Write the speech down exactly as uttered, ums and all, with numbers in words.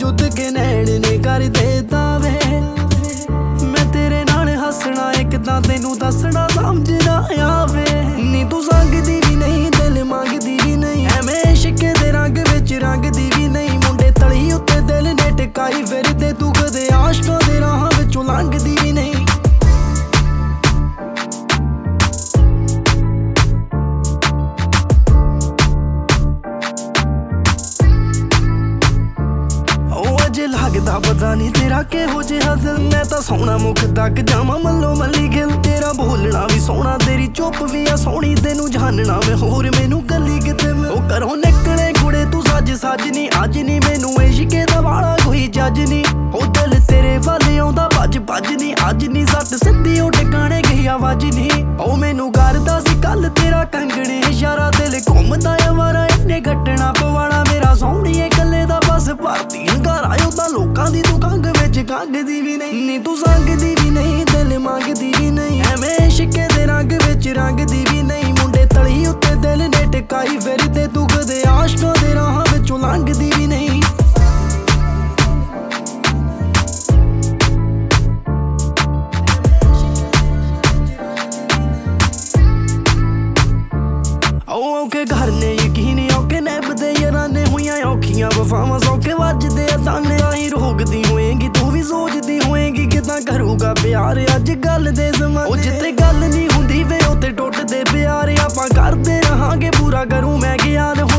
चुत के नैन ने कर देता वे मैं तेरे नाल हसना एक तां तेनू दसना समझ ना आवे नी तू संगदी भी नहीं दिल मंगदी भी नहीं एवें इश्क दे रंग विच रंगदी भी नहीं मुंडे तली उत्ते दिल ने टिकाई फिरदे तू कदे आशकां दे राह विचों लंघदी भी नहीं लगदा पता नहीं तेरा किहो जिहा दिल मैं तां सोहना मुख तक जावां मल्लो मल्ली गिल तेरा बोलना भी सोहना तेरी चुप भी आ सोहनी तेनू जानना मैं होर मैनू गल्ली किते ओ घरों निकले कुड़े तू सज सजनी अज नी मैनू इश्के दा वाला कोई जज नी ओ दिल तेरे वल आउंदा भज भज नी अज नी सट सिद्धी ओ टिकाणे गई आवाज नी ओ मैनू करदा सी कल तेरा कंगणे इशारा दिल घुमदा आवारा इन्ने घटना पवाड़ा मेरा सोहणीए कल्ले दा बस भारती घर आयो तां लोकां दी तू कंग विच कंगदी भी नहीं नी तू संगदी भी नहीं दिल मंगदी भी नहीं एवें इश्के दे रंग विच रंगदी भी नहीं मुंडे तली उत्ते दिल ने टिकाई फिरदे तू कदे आशकां दे राह विचों लंघदी भी नहीं औखे घर ने यकीन औखे नैबदे याराने हुईयां औखियां वफावां सौखे वजदे ताने आही रोकदी होएगी तू भी सोचदी होएगी किदां करूगा प्यार अज गल दे जमाने ओ जिते गल नहीं हुंदी वे उत्ते टुटदे प्यार आपां करदे रहांगे पूरा करूं मैं ज्ञान